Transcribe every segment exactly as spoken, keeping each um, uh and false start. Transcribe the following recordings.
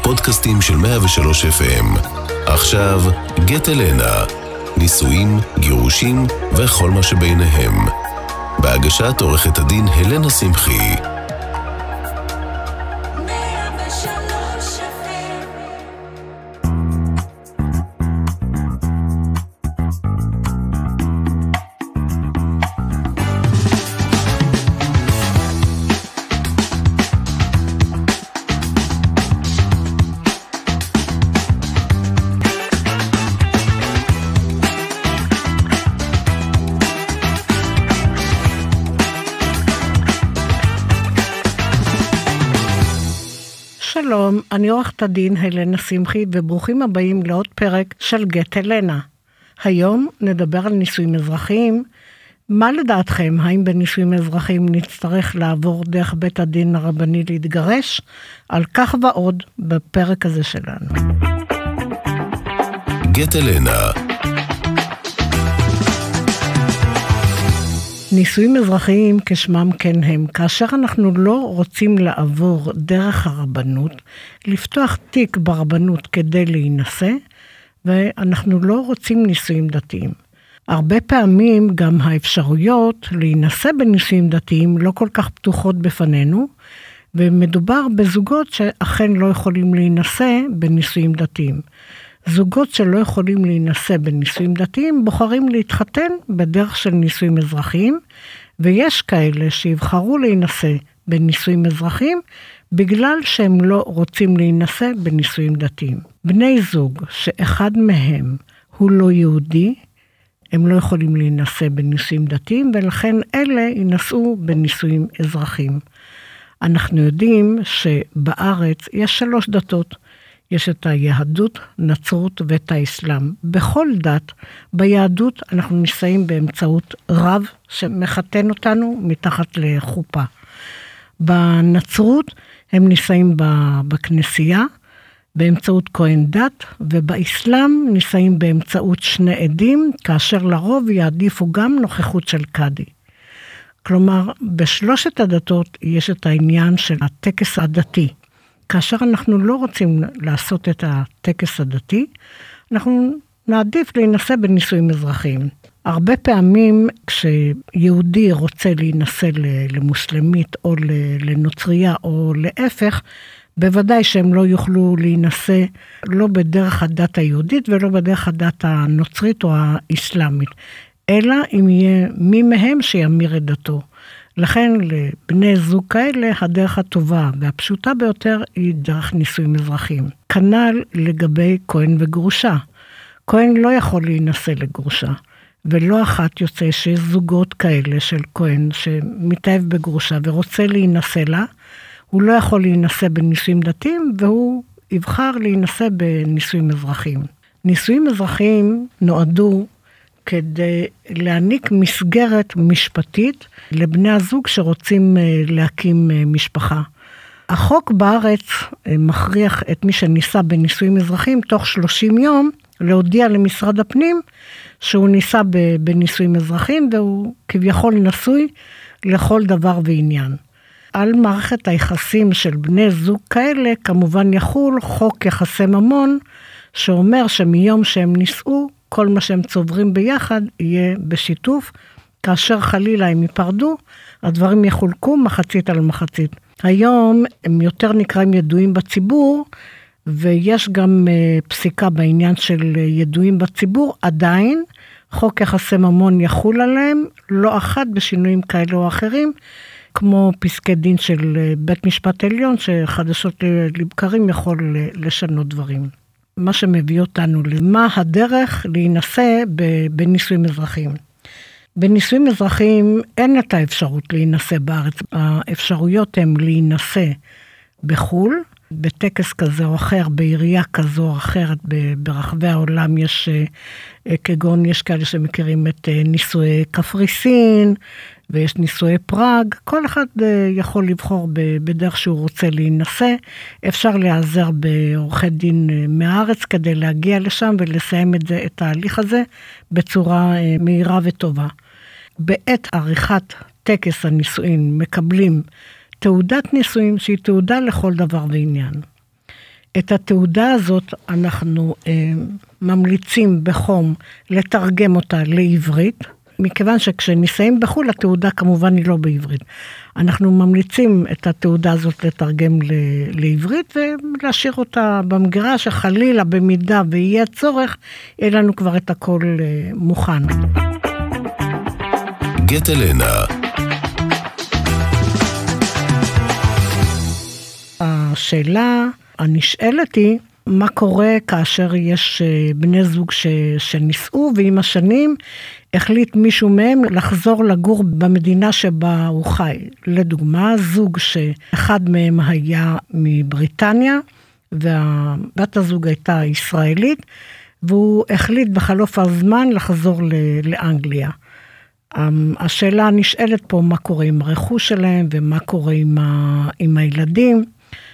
הפודקאסטים של מאה ושלוש אף אם. עכשיו, גט אלנה, נישואים, גירושים וכל מה שביניהם. בהגשת עורכת הדין הלנה שמחי. שלום, אני עורכת הדין הלנה שמחי, וברוכים הבאים לעוד פרק של גט אלנה. היום נדבר על נישואים אזרחיים. מה לדעתכם, האם בנישואים אזרחיים נצטרך לעבור דרך בית הדין הרבני להתגרש? על כך ועוד בפרק הזה שלנו. גט אלנה. נישואים אזרחיים כשמם כן הם, כאשר אנחנו לא רוצים לעבור דרך הרבנות, לפתוח תיק ברבנות כדי להינשא, ואנחנו לא רוצים נישואים דתיים. הרבה פעמים גם האפשרויות להינשא בנישואים דתיים לא כל כך פתוחות בפנינו, ומדובר בזוגות שאכן לא יכולים להינשא בנישואים דתיים. זוגות שלא יכולים להינשא בנישואים דתיים בוחרים להתחתן בדרך של נישואים אזרחיים, ויש כאלה שיבחרו להינשא בנישואים אזרחיים בגלל שהם לא רוצים להינשא בנישואים דתיים. בני זוג שאחד מהם הוא לא יהודי, הם לא יכולים להינשא בנישואים דתיים, ולכן אלה יינשאו בנישואים אזרחיים. אנחנו יודעים שבארץ יש שלוש דתות, יש את היהדות, נצרות ואת האסלאם. בכל דת, ביהדות אנחנו נישאים באמצעות רב שמחתן אותנו מתחת לחופה. בנצרות הם נישאים בכנסייה, באמצעות כהן דת, ובאסלאם נישאים באמצעות שני עדים, כאשר לרוב יעדיפו גם נוכחות של קאדי. כלומר, בשלושת הדתות יש את העניין של הטקס הדתי. כאשר אנחנו לא רוצים לעשות את הטקס הדתי, אנחנו נעדיף להינשא בנישואים אזרחיים. הרבה פעמים כשיהודי רוצה להינשא למוסלמית או לנוצריה או להפך, בוודאי שהם לא יוכלו להינשא לא בדרך הדת היהודית ולא בדרך הדת הנוצרית או האסלאמית, אלא אם יהיה מי מהם שימיר את דתו. לכן לבני זוג כאלה הדרך הטובה והפשוטה ביותר היא דרך נישואים אזרחיים. כנ"ל לגבי כהן וגרושה. כהן לא יכול להינשא לגרושה, ולא אחת יוצא שיש זוגות כאלה של כהן שמתאהב בגרושה ורוצה להינשא לה, הוא לא יכול להינשא בנישואים דתיים והוא יבחר להינשא בנישואים אזרחיים. נישואים אזרחיים נועדו כדי להעניק מסגרת משפטית לבני הזוג שרוצים להקים משפחה. החוק בארץ מכריח את מי שנישא בנישואים אזרחיים תוך שלושים יום להודיע למשרד הפנים שהוא נישא בנישואים אזרחיים והוא כביכול נשוי לכל דבר ועניין. על מערכת היחסים של בני זוג כאלה כמובן יחול חוק יחסי ממון שאומר שמיום שהם נישאו כל מה שהם צוברים ביחד יהיה בשיתוף, כאשר חלילה הם ייפרדו, הדברים יחולקו מחצית על מחצית. היום הם יותר נקראים ידועים בציבור, ויש גם פסיקה בעניין של ידועים בציבור, עדיין חוק יחסי ממון יחול עליהם, לא אחת בשינויים כאלה או אחרים, כמו פסקי דין של בית משפט עליון, שחדשות לבקרים יכול לשנות דברים. מה שמביא אותנו למה הדרך להינשא בנישואים אזרחיים. בנישואים אזרחיים אין את האפשרות להינשא בארץ. האפשרויות הן להינשא בחול, בטקס כזה או אחר, בעירייה כזו או אחרת, ברחבי העולם יש, כגון יש כאלה שמכירים את נישואי קפריסין, ויש נישואי פראג, כל אחד יכול לבחור בדרך שהוא רוצה להינשא, אפשר להיעזר בעורכי דין מהארץ כדי להגיע לשם ולסיים את, זה, את ההליך הזה בצורה מהירה וטובה. בעת עריכת טקס הנישואין מקבלים תעודת נישואין שהיא תעודה לכל דבר ועניין. את התעודה הזאת אנחנו אה, ממליצים בחום לתרגם אותה לעברית, מכיוון שכשנישאים בחו"ל, התעודה כמובן היא לא בעברית. אנחנו ממליצים את התעודה הזאת לתרגם ל- לעברית, ולהשאיר אותה במגירה, שחלילה במידה ויהיה צורך, יהיה לנו כבר את הכל אה, מוכן. גט אלנה. השאלה הנשאלת היא, מה קורה כאשר יש בני זוג ש... שנישאו, ועם השנים החליט מישהו מהם לחזור לגור במדינה שבה הוא חי. לדוגמה, זוג שאחד מהם היה מבריטניה, ובת הזוג הייתה ישראלית, והוא החליט בחלוף הזמן לחזור לאנגליה. השאלה נשאלת פה, מה קורה עם הרכוש שלהם, ומה קורה עם, ה... עם הילדים.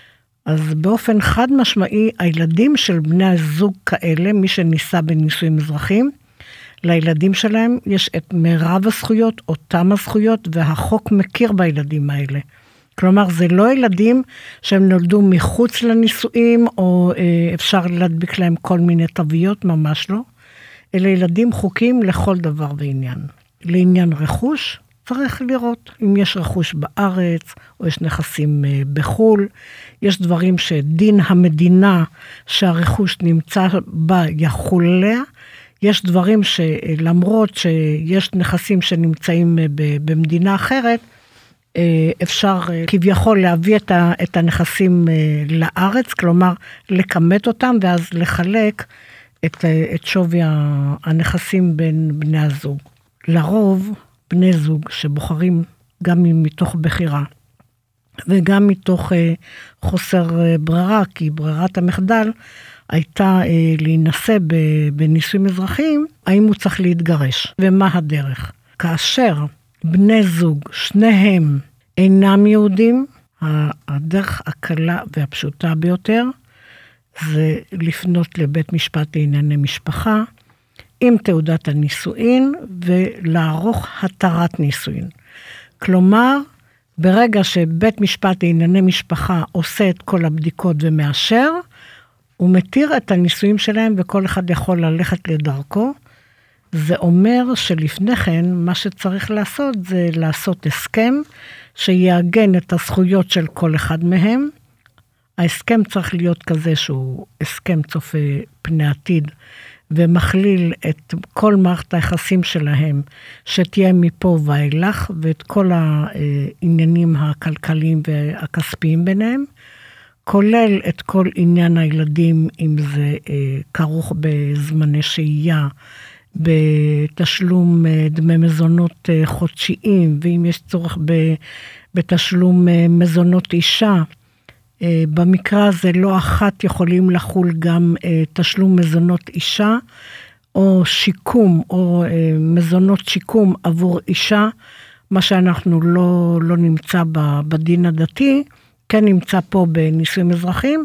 אז באופן חד משמעי, הילדים של בני הזוג כאלה, מי שנישא בנישואים אזרחיים, לילדים שלהם יש את מרב הזכויות, אותם הזכויות, והחוק מכיר בילדים האלה. כלומר, זה לא ילדים שהם נולדו מחוץ לנישואים, או אה, אפשר להדביק להם כל מיני תוויות, ממש לא. אלה ילדים חוקים לכל דבר ועניין. לעניין רכוש, צריך לראות אם יש רכוש בארץ, או יש נכסים בחול. יש דברים שדין המדינה שהרכוש נמצא בה יחול עליה. יש דברים שלמרות שיש נכסים שנמצאים במדינה אחרת, אפשר כביכול להביא את הנכסים לארץ, כלומר לקמת אותם, ואז לחלק את, את שווי הנכסים בין בני הזוג. לרוב, בני זוג שבוחרים גם מתוך בחירה, וגם מתוך אה, חוסר אה, ברירה, כי ברירת המחדל הייתה אה, להינשא בנישואים אזרחיים, האם הוא צריך להתגרש, ומה הדרך. כאשר בני זוג, שניהם אינם יהודים, הדרך הקלה והפשוטה ביותר, זה לפנות לבית משפט לענייני משפחה, עם תעודת הנישואין, ולערוך התרת נישואין. כלומר, ברגע שבית משפט לענייני משפחה עושה את כל הבדיקות ומאשר, הוא מתיר את הנישואין שלהם, וכל אחד יכול ללכת לדרכו. זה אומר שלפני כן, מה שצריך לעשות, זה לעשות הסכם, שיעגן את הזכויות של כל אחד מהם. ההסכם צריך להיות כזה, שהוא הסכם צופה פני עתיד, ומכליל את כל מערכת היחסים שלהם, שתהיה מפה ואילך, ואת כל העניינים הכלכליים והכספיים ביניהם, כולל את כל עניין הילדים, אם זה כרוך בזמני שהייה, בתשלום דמי מזונות חודשיים, ואם יש צורך בתשלום מזונות אישה, במקרה הזה לא אחת יכולים לחול גם תשלום מזונות אישה, או שיקום, או מזונות שיקום עבור אישה, מה שאנחנו לא, לא נמצא בדין הדתי, כן נמצא פה בנישואים אזרחיים,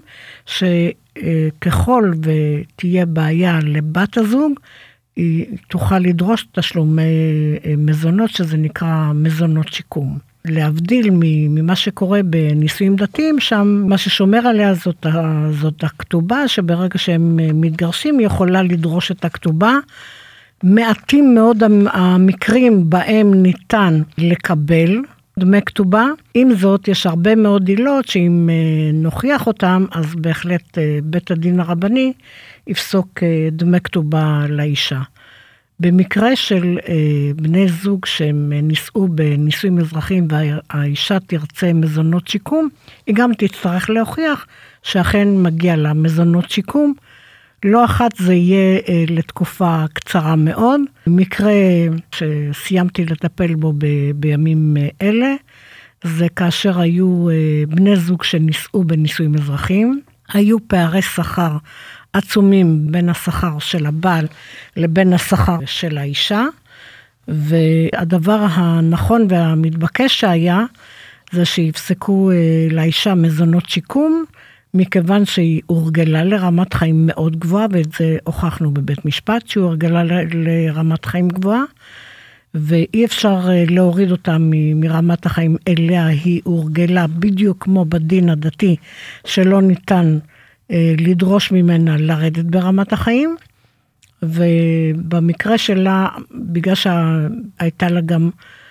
שככל ותהיה בעיה לבת הזוג, היא תוכל לדרוש תשלום מזונות, שזה נקרא מזונות שיקום. להבדיל ממה שקורה בנישואים דתיים, שם מה ששומר עליה זאת, זאת הכתובה, שברגע שהם מתגרשים, היא יכולה לדרוש את הכתובה. מעטים מאוד המקרים בהם ניתן לקבל דמי כתובה. עם זאת, יש הרבה מאוד עילות שאם נוכיח אותם, אז בהחלט בית הדין הרבני יפסוק דמי כתובה לאישה. במקרה של אה, בני זוג שהם נישאו בנישואים אזרחיים והאישה תרצה מזונות שיקום, היא גם תצטרך להוכיח שאכן מגיע לה מזונות שיקום. לא אחת זה יהיה אה, לתקופה קצרה מאוד. במקרה שסיימתי לטפל בו ב, בימים אלה, זה כאשר היו אה, בני זוג שנישאו בנישואים אזרחיים, היו פערי שכר עצומים בין השכר של הבעל לבין השכר של האישה, והדבר הנכון והמתבקש שהיה, זה שיפסקו לאישה מזונות שיקום, מכיוון שהיא הורגלה לרמת חיים מאוד גבוהה, ואת זה הוכחנו בבית משפט, שהיא הורגלה לרמת חיים גבוהה, ואי אפשר להוריד אותה מרמת החיים אליה, היא הורגלה בדיוק כמו בדין הדתי, שלא ניתן לדרוש ממנה לרדת ברמת החיים, ובמקרה שלה, בגלל שהייתה לה גם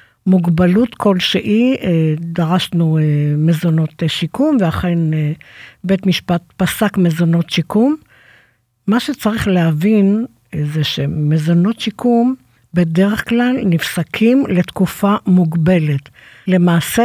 מוגבלות כלשהי, דרשנו מזונות שיקום, ואכן בית משפט פסק מזונות שיקום. מה שצריך להבין זה שמזונות שיקום בדרך כלל נפסקים לתקופה מוגבלת. למעשה,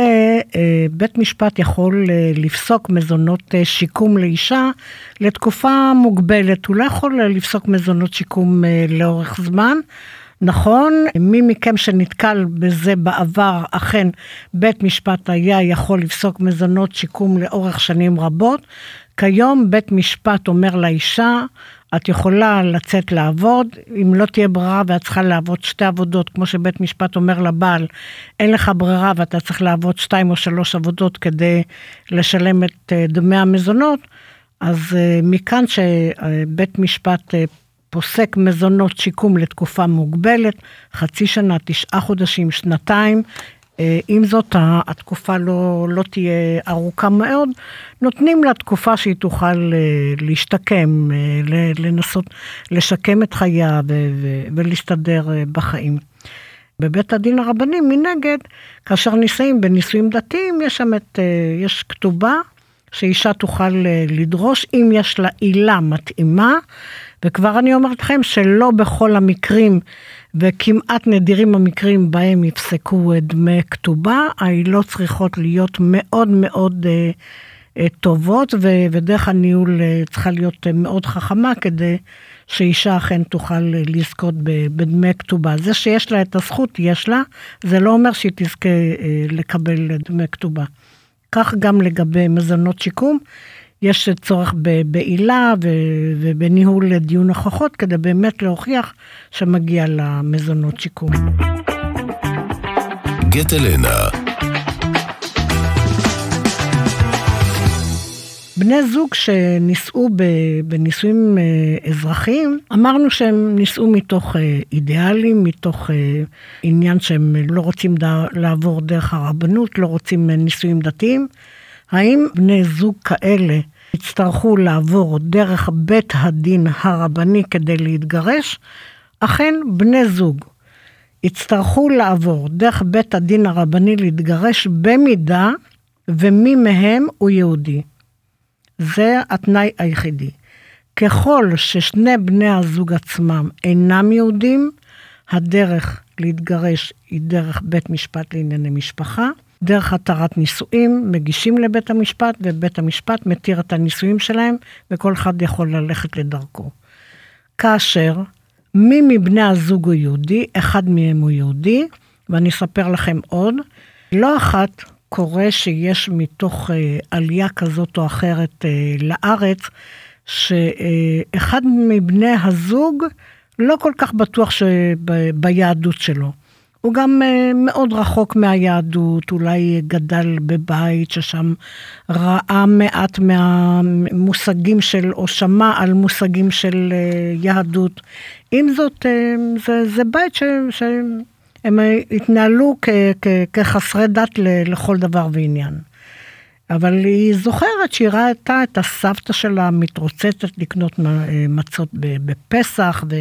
בית משפט יכול לפסוק מזונות שיקום לאישה לתקופה מוגבלת. הוא לא יכול לפסוק מזונות שיקום לאורך זמן. נכון, מי מכם שנתקל בזה בעבר, אכן בית משפט היה יכול לפסוק מזונות שיקום לאורך שנים רבות. כיום בית משפט אומר לאישה, את יכולה לצאת לעבוד, אם לא תהיה ברירה ואת צריכה לעבוד שתי עבודות, כמו שבית משפט אומר לבעל, אין לך ברירה ואתה צריך לעבוד שתיים או שלוש עבודות כדי לשלם את דמי המזונות, אז מכאן שבית משפט פוסק מזונות שיקום לתקופה מוגבלת, חצי שנה, תשעה חודשים, שנתיים, אם זאת התקופה לא, לא תהיה ארוכה מאוד, נותנים לה תקופה שהיא תוכל להשתקם, לנסות לשקם את חייה ולהסתדר בחיים. בבית הדין הרבני מנגד, כאשר נישאים בנישואים דתיים, יש שם את, יש כתובה שאישה תוכל לדרוש, אם יש לה עילה מתאימה, וכבר אני אומרת לכם שלא בכל המקרים, וכמעט נדירים המקרים בהם יפסקו דמי כתובה, העילות צריכות להיות מאוד מאוד אה, אה, טובות, ו- ודרך הניהול אה, צריכה להיות אה, מאוד חכמה, כדי שאישה אכן תוכל לזכות בדמי כתובה. זה שיש לה את הזכות, יש לה, זה לא אומר שהיא תזכה אה, לקבל דמי כתובה. כך גם לגבי מזונות שיקום, יש צורך בעילה ובניהול דיון הוכחות, כדי באמת להוכיח שמגיע למזונות שיקום. גט אלנה. בני זוג שנישאו בנישואים אזרחיים, אמרנו שהם נישאו מתוך אידיאלים, מתוך עניין שהם לא רוצים לעבור דרך הרבנות, לא רוצים נישואים דתיים. האם בני זוג כאלה יצטרכו לעבור דרך בית הדין הרבני כדי להתגרש? אכן בני זוג יצטרכו לעבור דרך בית הדין הרבני להתגרש במידה ומי מהם הוא יהודי. זה התנאי היחידי. ככל ששני בני הזוג עצמם אינם יהודים, הדרך להתגרש היא דרך בית משפט לענייני משפחה, דרך התרת נישואים, מגישים לבית המשפט, ובית המשפט מתיר את הנישואים שלהם, וכל אחד יכול ללכת לדרכו. כאשר מי מבני הזוג הוא יהודי, אחד מהם הוא יהודי, ואני אספר לכם עוד, לא אחת קורה שיש מתוך עלייה כזאת או אחרת לארץ, שאחד מבני הזוג לא כל כך בטוח שביהדות שלו. הוא גם מאוד רחוק מהיהדות, אולי גדל בבית ששם ראה מעט מהמושגים של, או שמע על מושגים של יהדות. עם זאת, זה, זה בית ש, שהם התנהלו כ, כ, כחסרי דת לכל דבר ועניין. אבל היא זוכרת שהיא ראתה את הסבתא שלה מתרוצצת לקנות מצות בפסח ו...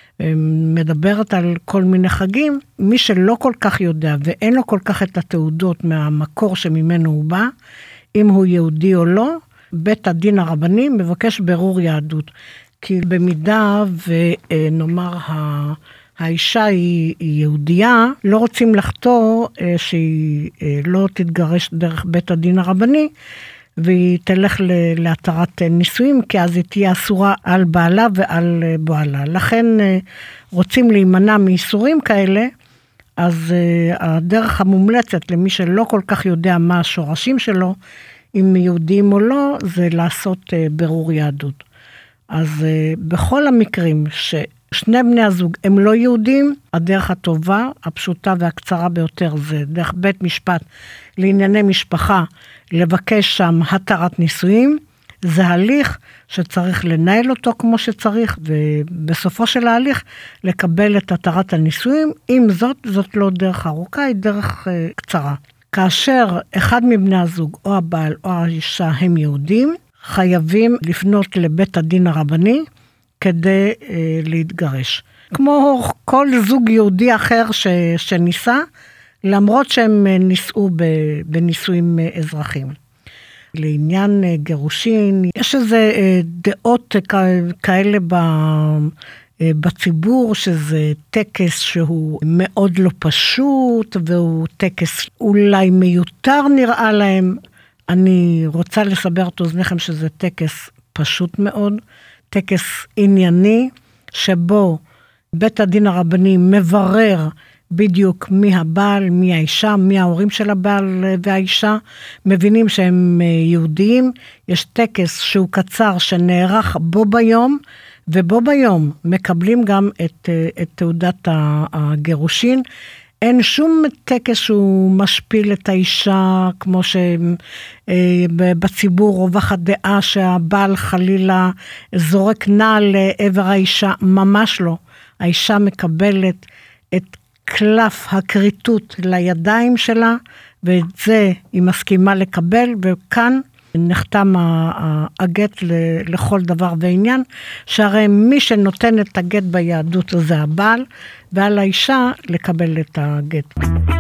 מדברת על כל מיני חגים, מי שלא כל כך יודע ואין לו כל כך את התעודות מהמקור שממנו הוא בא, אם הוא יהודי או לא, בית הדין הרבני מבקש ברור יהדות. כי במידה ונאמר האישה היא יהודייה, לא רוצים לחתור שהיא לא תתגרש דרך בית הדין הרבני, והיא תלך להתרת נישואים, כי אז היא תהיה אסורה על בעלה ועל בועלה. לכן רוצים להימנע מאיסורים כאלה, אז הדרך המומלצת למי שלא כל כך יודע מה השורשים שלו, אם יהודים או לא, זה לעשות ברור יהדות. אז בכל המקרים ששני בני הזוג הם לא יהודים, הדרך הטובה, הפשוטה והקצרה ביותר, זה דרך בית משפט לענייני משפחה, לבקש שם התרת נישואים, זה הליך שצריך לנהל אותו כמו שצריך, ובסופו של ההליך לקבל את התרת הנישואים, אם זאת, זאת לא דרך ארוכה, היא דרך uh, קצרה. כאשר אחד מבני הזוג, או הבעל או האישה הם יהודים, חייבים לפנות לבית הדין הרבני כדי אה, להתגרש. כמו כל זוג יהודי אחר ש, שניסה, למרות שהם נישאו בנישואים אזרחיים. לעניין גירושין, יש איזה דעות כאלה בציבור, שזה טקס שהוא מאוד לא פשוט, והוא טקס אולי מיותר נראה להם. אני רוצה לסבר את אוזניכם שזה טקס פשוט מאוד, טקס ענייני, שבו בית הדין הרבני מברר בדיוק מי הבעל, מי האישה, מי ההורים של הבעל והאישה, מבינים שהם יהודיים, יש טקס שהוא קצר שנערך בו ביום, ובו ביום מקבלים גם את, את תעודת הגירושין, אין שום טקס שהוא משפיל את האישה, כמו שבציבור רווחת דעה שהבעל חלילה זורק נעל לעבר האישה, ממש לא. האישה מקבלת את קלף הקריטות לידיים שלה, ואת זה היא מסכימה לקבל, וכאן נחתם הגט לכל דבר ועניין, שהרי מי שנותן את הגט ביהדות זה הבעל, ועל האישה לקבל את הגט.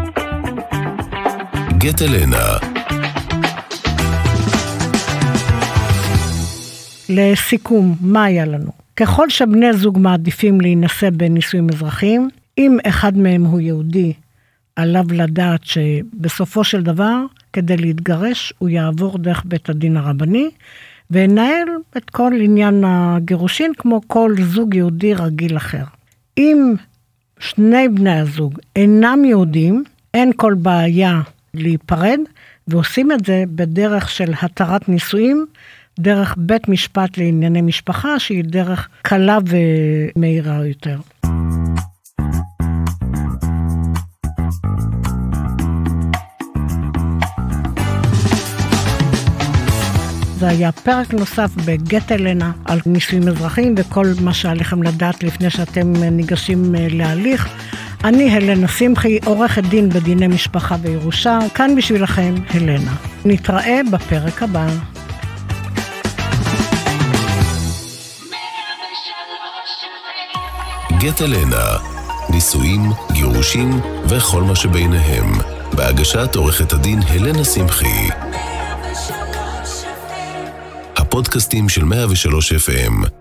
גט אלנה. לסיכום, מה היה לנו? ככל שבני זוג מעדיפים להינשא בנישואים אזרחיים, אם אחד מהם הוא יהודי, עליו לדעת שבסופו של דבר, כדי להתגרש, הוא יעבור דרך בית הדין הרבני, וינהל את כל עניין הגירושין, כמו כל זוג יהודי רגיל אחר. אם שני בני הזוג אינם יהודים, אין כל בעיה להיפרד, ועושים את זה בדרך של התרת נישואים, דרך בית משפט לענייני משפחה, שהיא דרך קלה ומהירה יותר. זה היה פרק נוסף בגט אלנה על נישואים אזרחיים וכל מה שעליכם לדעת לפני שאתם ניגשים להליך. אני הלנה שמחי, עורכת דין בדיני משפחה וירושה, כאן בשבילכם הלנה. נתראה בפרק הבא. גט אלנה, נישואים, גירושים וכל מה שביניהם, בהגשת עורכת הדין הלנה שמחי. הפודקאסטים של מאה ושלוש אף אם